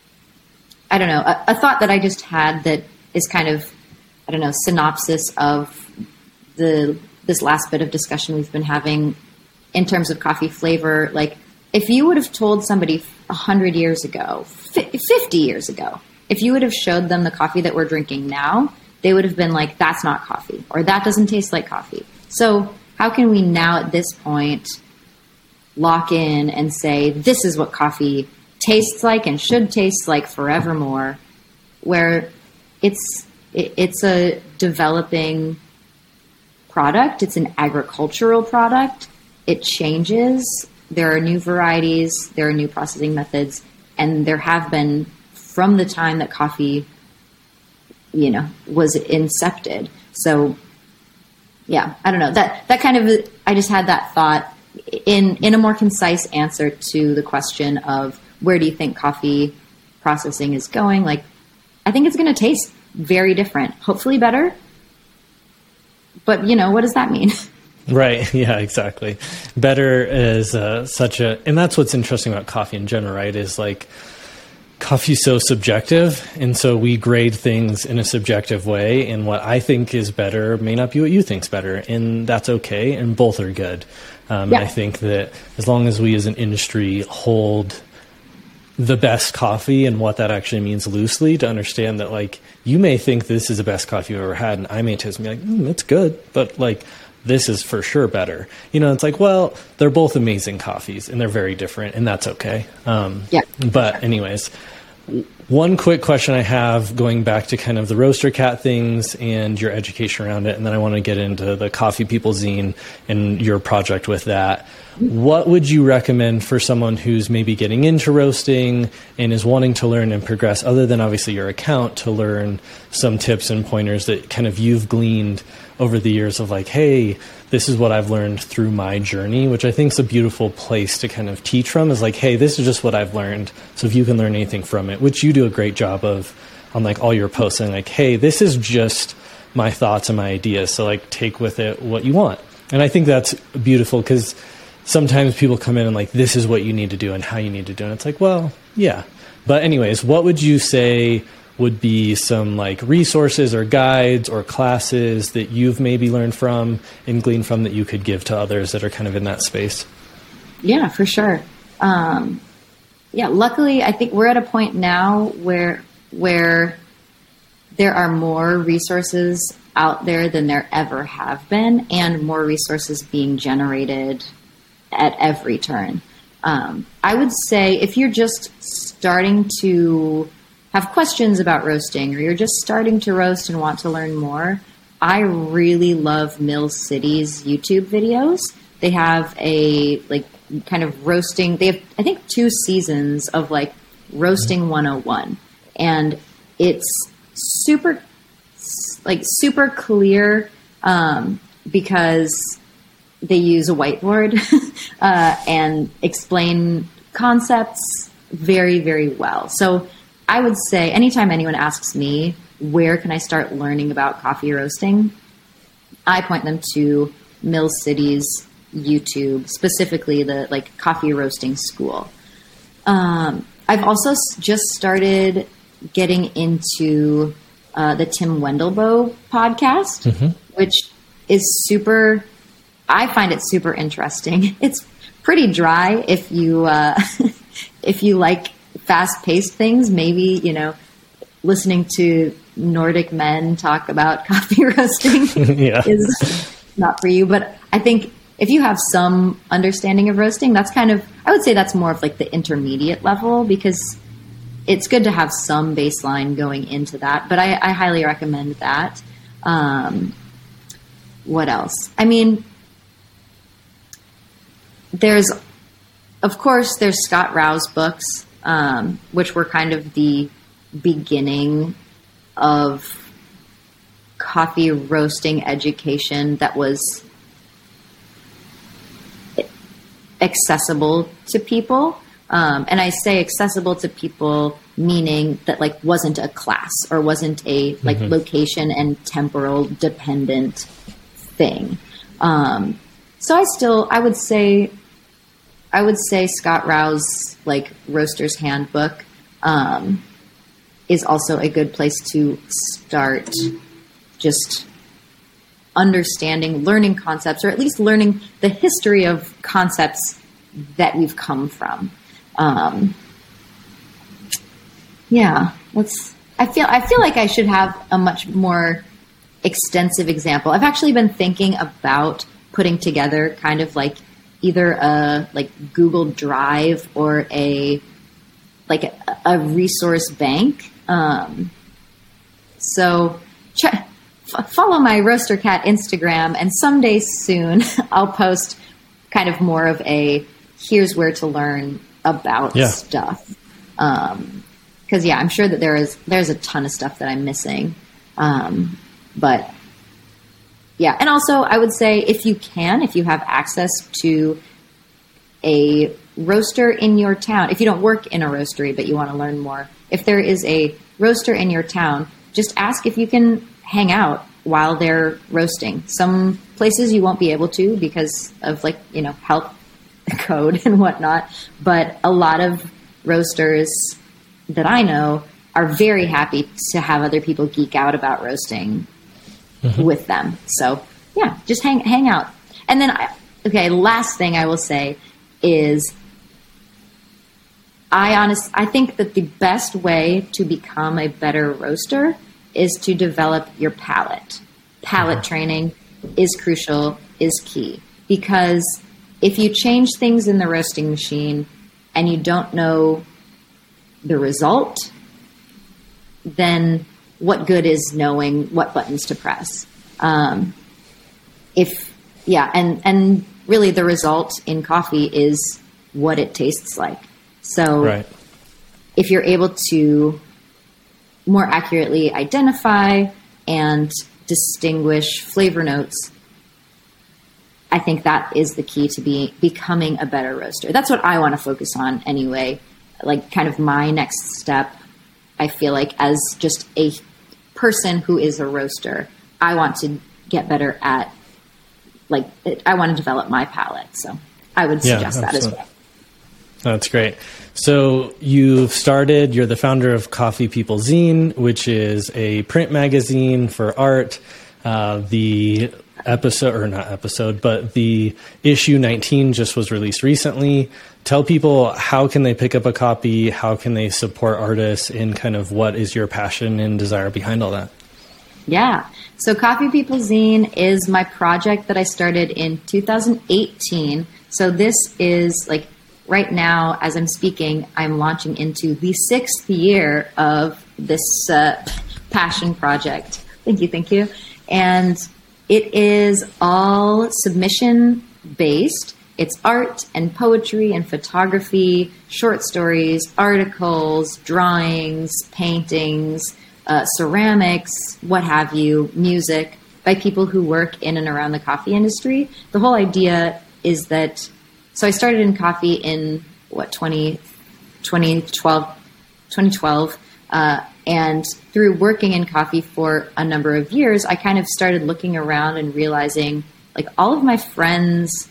I don't know, a, a thought that I just had that is kind of, I don't know, synopsis of the this last bit of discussion we've been having in terms of coffee flavor. Like, if you would have told somebody one hundred years ago, fifty years ago, if you would have showed them the coffee that we're drinking now, they would have been like, that's not coffee, or that doesn't taste like coffee. So how can we now at this point lock in and say, this is what coffee tastes like and should taste like forevermore, where it's it, it's a developing product. It's an agricultural product. It changes. There are new varieties. There are new processing methods. And there have been from the time that coffee you know, was incepted. So yeah, I don't know, that, that kind of, I just had that thought in, in a more concise answer to the question of where do you think coffee processing is going? Like, I think it's going to taste very different, hopefully better. But, you know, what does that mean? Right. Yeah, exactly. Better is uh, such a, and that's what's interesting about coffee in general, right? Is like coffee's so subjective. And so we grade things in a subjective way. And what I think is better may not be what you think's better. And that's okay. And both are good. Um, yeah. And I think that as long as we as an industry hold the best coffee and what that actually means loosely, to understand that like you may think this is the best coffee you've ever had, and I may taste and be like, mm, it's good, but like this is for sure better. You know, it's like, well, they're both amazing coffees and they're very different, and that's okay. Um, yeah. But anyways, one quick question I have going back to kind of the Roaster Cat things and your education around it, and then I want to get into the Coffee People zine and your project with that. What would you recommend for someone who's maybe getting into roasting and is wanting to learn and progress, other than obviously your account, to learn some tips and pointers that kind of you've gleaned over the years of like, hey, this is what I've learned through my journey, which I think is a beautiful place to kind of teach from, is like, hey, this is just what I've learned. So if you can learn anything from it, which you do a great job of on like all your posts, and like, hey, this is just my thoughts and my ideas. So like take with it what you want. And I think that's beautiful, because sometimes people come in and like, this is what you need to do and how you need to do it. And it's like, well, yeah. But anyways, what would you say would be some like resources or guides or classes that you've maybe learned from and gleaned from that you could give to others that are kind of in that space? Yeah, for sure. Um, yeah, luckily, I think we're at a point now where where there are more resources out there than there ever have been, and more resources being generated at every turn. Um, I would say if you're just starting to have questions about roasting, or you're just starting to roast and want to learn more, I really love Mill City's YouTube videos. They have a like kind of roasting, they have, I think, two seasons of like roasting one oh one. And it's super, like super clear, um, because they use a whiteboard uh, and explain concepts very, very well. So I would say anytime anyone asks me, where can I start learning about coffee roasting, I point them to Mill City's YouTube, specifically the like coffee roasting school. Um, I've also just started getting into uh, the Tim Wendelboe podcast, mm-hmm. which is super, I find it super interesting. It's pretty dry if you, uh, if you like fast-paced things. Maybe, you know, listening to Nordic men talk about coffee roasting yeah. is not for you. But I think if you have some understanding of roasting, that's kind of, I would say that's more of like the intermediate level, because it's good to have some baseline going into that. But I, I highly recommend that. Um, what else? I mean, there's, of course, there's Scott Rau's books, um, which were kind of the beginning of coffee roasting education that was accessible to people. Um, and I say accessible to people, meaning that like wasn't a class or wasn't a like mm-hmm. location and temporal dependent thing. Um, so I still, I would say, I would say Scott Rau's like Roaster's Handbook um, is also a good place to start just understanding, learning concepts, or at least learning the history of concepts that we've come from. Um, yeah, that's, I feel, I feel like I should have a much more extensive example. I've actually been thinking about putting together kind of like either a like Google Drive or a like a, a resource bank. Um, so ch- f- follow my Roaster Cat Instagram, and someday soon I'll post kind of more of a here's where to learn about yeah. stuff. Um, cause yeah, I'm sure that there is, there's a ton of stuff that I'm missing. Um, but yeah. And also I would say if you can, if you have access to a roaster in your town, if you don't work in a roastery, but you want to learn more, if there is a roaster in your town, just ask if you can hang out while they're roasting. Some places you won't be able to because of like, you know, health code and whatnot. But a lot of roasters that I know are very happy to have other people geek out about roasting mm-hmm. with them. So yeah, just hang, hang out. And then, I, okay, last thing I will say is I honest, I think that the best way to become a better roaster is to develop your palate. Palate uh-huh. training is crucial, is key. Because if you change things in the roasting machine and you don't know the result, then what good is knowing what buttons to press? Um, if, yeah, and, and really the result in coffee is what it tastes like. So right. if you're able to more accurately identify and distinguish flavor notes, I think that is the key to be becoming a better roaster. That's what I want to focus on anyway. Like kind of my next step, I feel like as just a person who is a roaster, I want to get better at, like, I want to develop my palate. So I would suggest yeah, that as well. That's great. So you've started, you're the founder of Coffee People Zine, which is a print magazine for art. Uh, the episode, or not episode, but the issue nineteen just was released recently. Tell people, how can they pick up a copy? How can they support artists, and kind of what is your passion and desire behind all that? Yeah. So Coffee People Zine is my project that I started in two thousand eighteen. So this is like, right now, as I'm speaking, I'm launching into the sixth year of this uh, passion project. Thank you, thank you. And it is all submission-based. It's art and poetry and photography, short stories, articles, drawings, paintings, uh, ceramics, what have you, music, by people who work in and around the coffee industry. The whole idea is that, so I started in coffee in, what, twenty, twenty twelve, twenty twelve, uh, and through working in coffee for a number of years, I kind of started looking around and realizing, like, all of my friends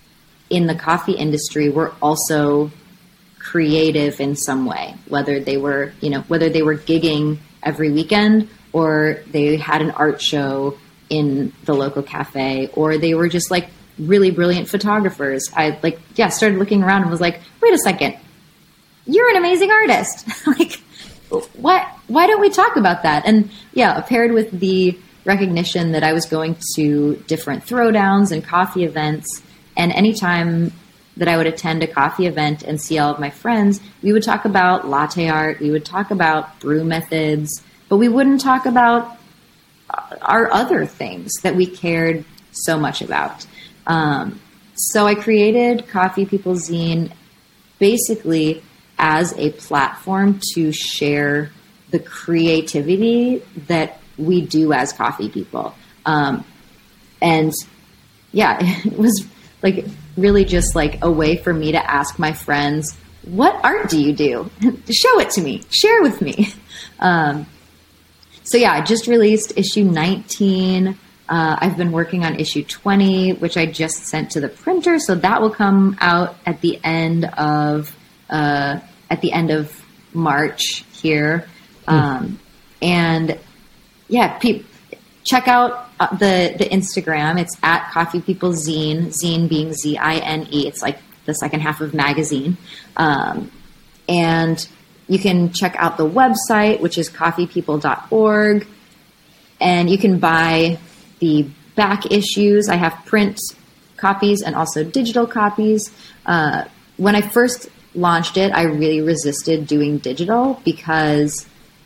in the coffee industry were also creative in some way, whether they were, you know, whether they were gigging every weekend or they had an art show in the local cafe, or they were just like really brilliant photographers. I like, yeah, started looking around and was like, wait a second, you're an amazing artist. Like, what, why don't we talk about that? And yeah, paired with the recognition that I was going to different throwdowns and coffee events, and anytime that I would attend a coffee event and see all of my friends, we would talk about latte art, we would talk about brew methods, but we wouldn't talk about our other things that we cared so much about. Um, so I created Coffee People Zine basically as a platform to share the creativity that we do as coffee people. Um, and yeah, it was like really just like a way for me to ask my friends, what art do you do? Show it to me, share with me. Um, so yeah, I just released issue nineteen. Uh, I've been working on issue twenty, which I just sent to the printer. So that will come out at the end of, uh, at the end of March here. Mm. Um, and yeah, pe- check out uh, the, the Instagram. It's at Coffee People Zine, Zine being Z I N E. It's like the second half of magazine. Um, and you can check out the website, which is coffee people dot org. And you can buy the back issues. I have print copies and also digital copies. Uh, when I first launched it, I really resisted doing digital because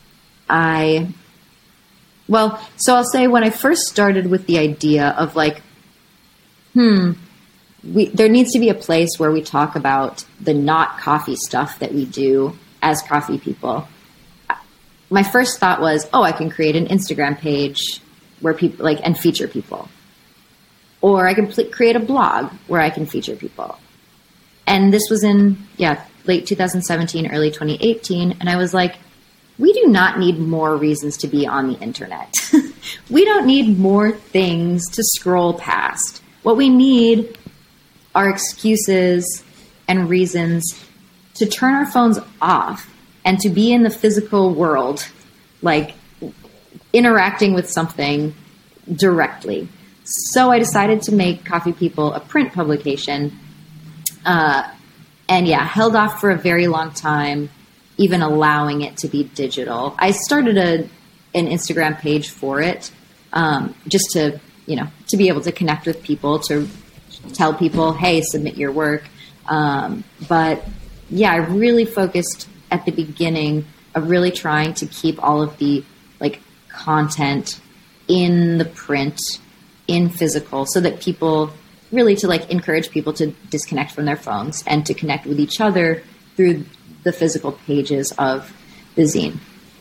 I, well, so I'll say when I first started with the idea of like, hmm, we, there needs to be a place where we talk about the not coffee stuff that we do as coffee people. my first thought was, oh, I can create an Instagram page where people like, and feature people. Or I can pl- create a blog where I can feature people. And this was in, yeah, late two thousand seventeen, early twenty eighteen. And I was like, we do not need more reasons to be on the internet. We don't need more things to scroll past. What we need are excuses and reasons to turn our phones off and to be in the physical world, like interacting with something directly. So I decided to make Coffee People a print publication. Uh, and yeah, held off for a very long time, even allowing it to be digital. I started a an Instagram page for it, um, just to, you know, to be able to connect with people, to tell people, hey, submit your work. Um, but yeah, I really focused at the beginning of really trying to keep all of the like content in the print, in physical, so that people really to like encourage people to disconnect from their phones and to connect with each other through the physical pages of the zine.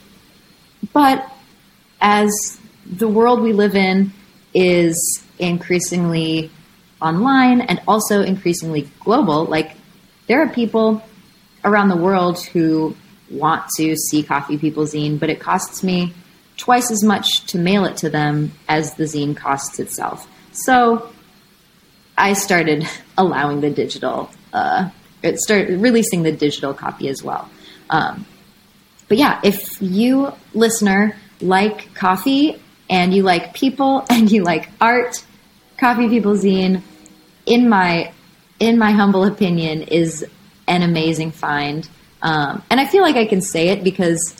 But as the world we live in is increasingly online and also increasingly global, like there are people around the world who want to see Coffee People zine, but it costs me twice as much to mail it to them as the zine costs itself. So I started allowing the digital, uh, it started releasing the digital copy as well. Um, but yeah, if you listener like coffee and you like people and you like art, Coffee People zine, in my, in my humble opinion, is an amazing find. Um, and I feel like I can say it because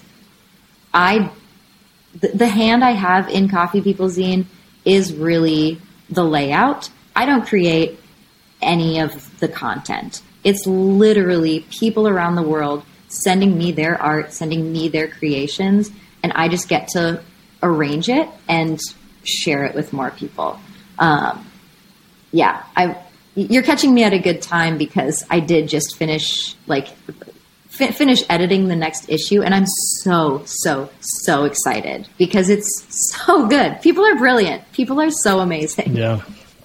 I, the, the hand I have in Coffee People zine is really the layout. I don't create any of the content. It's literally people around the world sending me their art, sending me their creations, and I just get to arrange it and share it with more people. Um, yeah, I, you're catching me at a good time because I did just finish, like, fi- finish editing the next issue, and I'm so, so, so excited because it's so good. People are brilliant. People are so amazing. Yeah.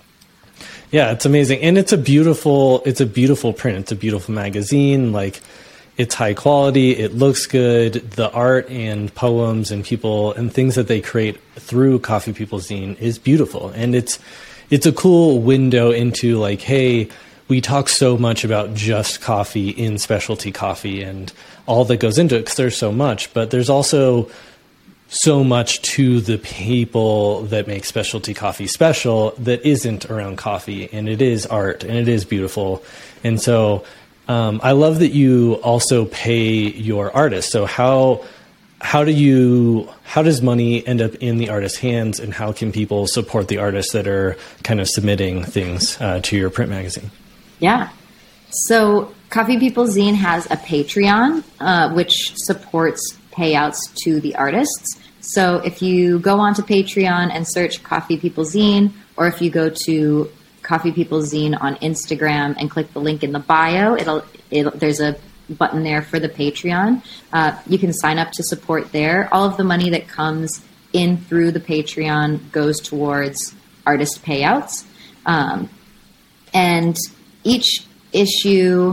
Yeah, it's amazing. And it's a beautiful, it's a beautiful print. It's a beautiful magazine. Like, it's high quality. It looks good. The art and poems and people and things that they create through Coffee People zine is beautiful. And it's, it's a cool window into like, hey, we talk so much about just coffee in specialty coffee and all that goes into it because there's so much, but there's also so much to the people that make specialty coffee special that isn't around coffee, and it is art and it is beautiful. And so um, I love that you also pay your artists. So how how do you how does money end up in the artist's hands, and how can people support the artists that are kind of submitting things uh, to your print magazine? Yeah. So Coffee People zine has a Patreon, uh, which supports payouts to the artists. So if you go onto Patreon and search Coffee People zine, or if you go to Coffee People zine on Instagram and click the link in the bio, it'll, it'll there's a button there for the Patreon. Uh, you can sign up to support there. All of the money that comes in through the Patreon goes towards artist payouts. Um, and each issue,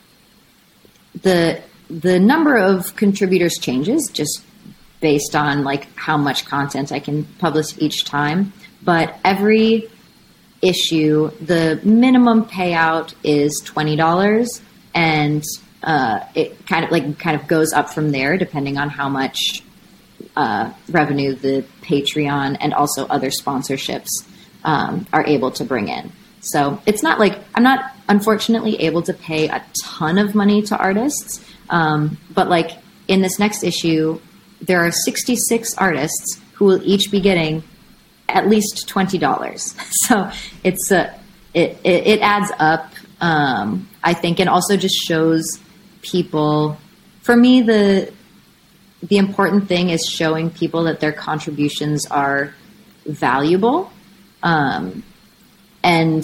the the number of contributors changes just based on like how much content I can publish each time. But every issue, the minimum payout is twenty dollars, and uh, it kind of like kind of goes up from there depending on how much uh, revenue the Patreon and also other sponsorships um, are able to bring in. So it's not like I'm not unfortunately able to pay a ton of money to artists. Um, but like in this next issue, there are sixty-six artists who will each be getting at least twenty dollars. So it's a, it, it, it adds up, um, I think, and also just shows people, for me, the, the important thing is showing people that their contributions are valuable. Um, and,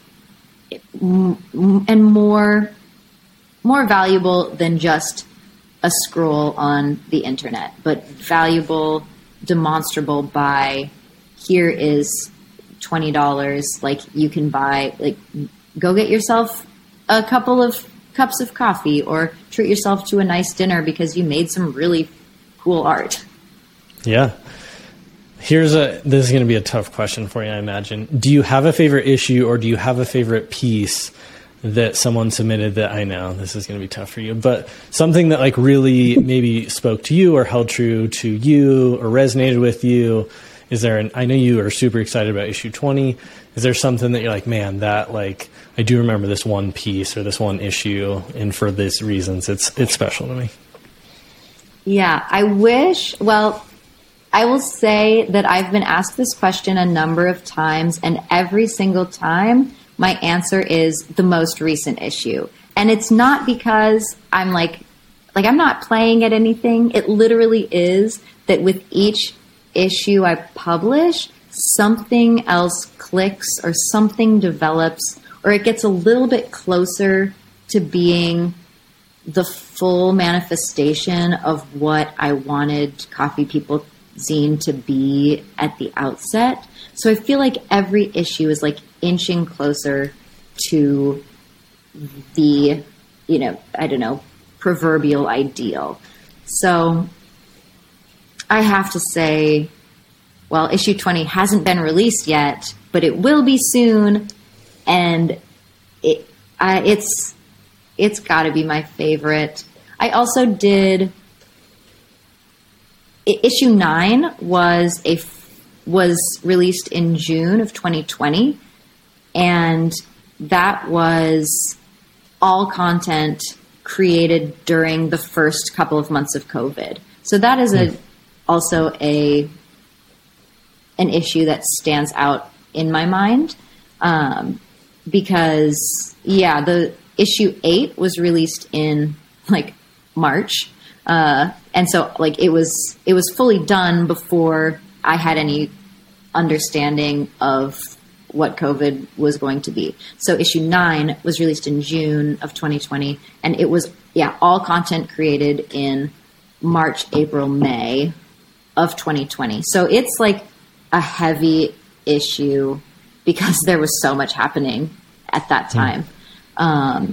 and more, more valuable than just a scroll on the internet, but valuable, demonstrable by here is twenty dollars. Like you can buy, like go get yourself a couple of cups of coffee or treat yourself to a nice dinner because you made some really cool art. Yeah. Here's a, this is going to be a tough question for you, I imagine. Do you have a favorite issue or do you have a favorite piece that someone submitted that I know this is going to be tough for you, but something that like really maybe spoke to you or held true to you or resonated with you? Is there an, I know you are super excited about issue twenty. Is there something that you're like, man, that like, I do remember this one piece or this one issue and for these reasons, it's, it's special to me. Yeah, I wish, well, I will say that I've been asked this question a number of times, and every single time my answer is the most recent issue. And it's not because I'm like, like I'm not playing at anything. It literally is that with each issue I publish, something else clicks or something develops, or it gets a little bit closer to being the full manifestation of what I wanted Coffee People Zine to be at the outset. So I feel like every issue is like inching closer to the, you know, I don't know, proverbial ideal. So I have to say, well, issue twenty hasn't been released yet, but it will be soon. And it, I, it's, it's gotta be my favorite. I also did, issue nine was a was released in June of twenty twenty, and that was all content created during the first couple of months of COVID. So that is a also a an issue that stands out in my mind, um, because yeah, the issue eight was released in like March. Uh, and so like it was, it was fully done before I had any understanding of what COVID was going to be. So issue nine was released in June of twenty twenty, and it was, yeah, all content created in March, April, May of twenty twenty. So it's like a heavy issue because there was so much happening at that time. Mm. Um,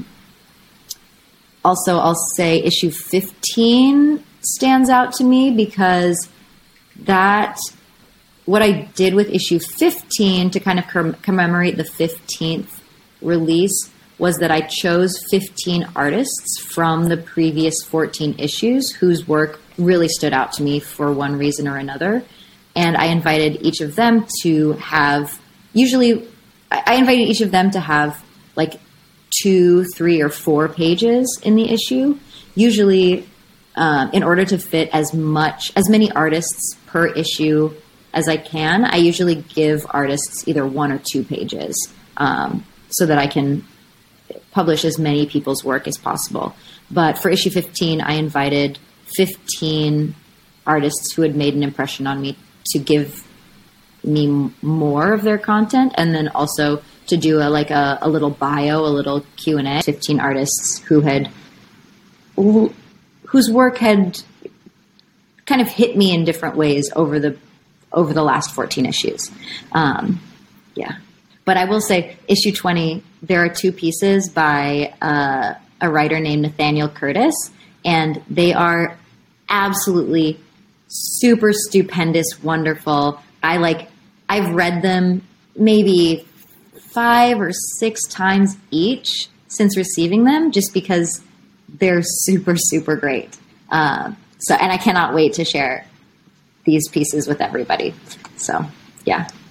Also, I'll say issue fifteen stands out to me because that, what I did with issue fifteen to kind of com- commemorate the fifteenth release was that I chose fifteen artists from the previous fourteen issues whose work really stood out to me for one reason or another. And I invited each of them to have, usually, I invited each of them to have like two, three, or four pages in the issue. Usually, um, in order to fit as much, as many artists per issue as I can, I usually give artists either one or two pages, um, so that I can publish as many people's work as possible. But for issue fifteen, I invited fifteen artists who had made an impression on me to give me more of their content, and then also to do a, like a, a little bio, a little Q and A. fifteen artists who had, who, whose work had kind of hit me in different ways over the, over the last fourteen issues. Um, yeah. But I will say issue twenty, there are two pieces by uh, a writer named Nathaniel Curtis, and they are absolutely super stupendous, wonderful. I like, I've read them maybe five or six times each since receiving them, just because they're super, super great. Uh, so, and I cannot wait to share these pieces with everybody. So, yeah.